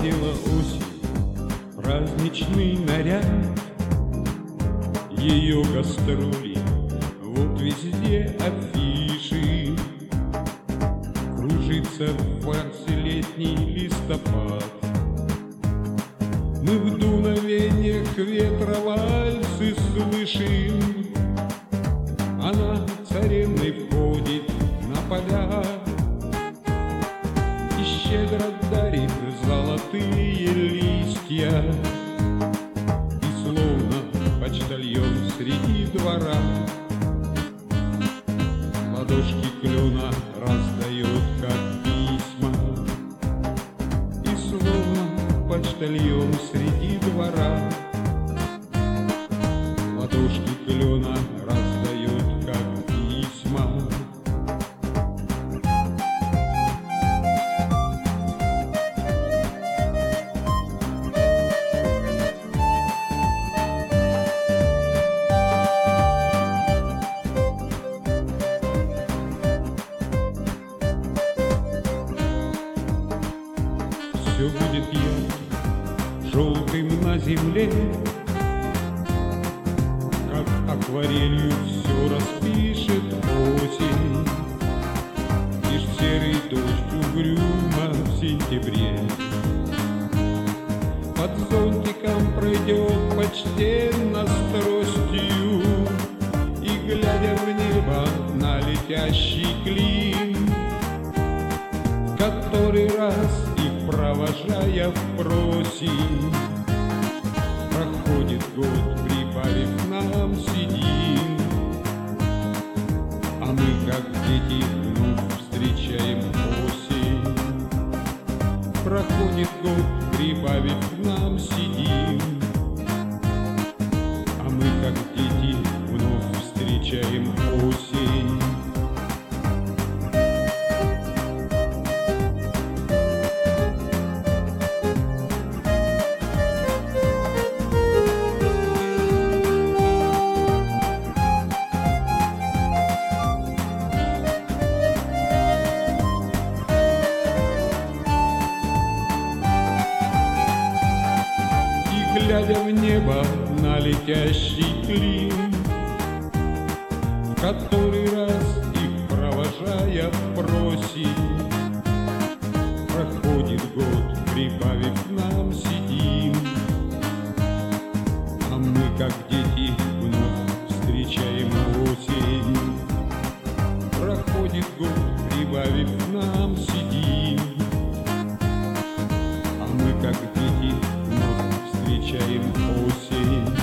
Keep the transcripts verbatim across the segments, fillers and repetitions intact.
одела осень праздничный наряд. Ее гастроли, вот везде афиши. Кружится в вальсе летний листопад. Мы в дуновениях ветра вальсы слышим. Она царевной входит на поля и щедро дарит золотые листья. И словно почтальон среди двора ладошки клена раздает, как письма. И словно почтальон среди двора ладошки клена раздает, как письма. Все будет ярким, желтым на земле, как акварелью все распишет осень. Лишь серый дождь угрюмо в сентябре под зонтиком пройдет почтенно с тростью, и, глядя в небо на летящий клин, в который раз их провожая в просень, проходит год, прибавив нам седин, а мы, как дети, вновь встречаем осень. Проходит год, прибавив нам седин, а мы, как дети, вновь встречаем осень. Глядя в небо на летящий клин, в который раз их провожая в просень, проходит год, прибавив нам седин, а мы, как дети, вновь встречаем осень. Проходит год, прибавив нам седин, а мы, как дети, вновь встречаем осень.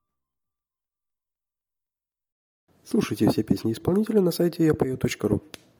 Слушайте все песни исполнителя на сайте я пою точка ру.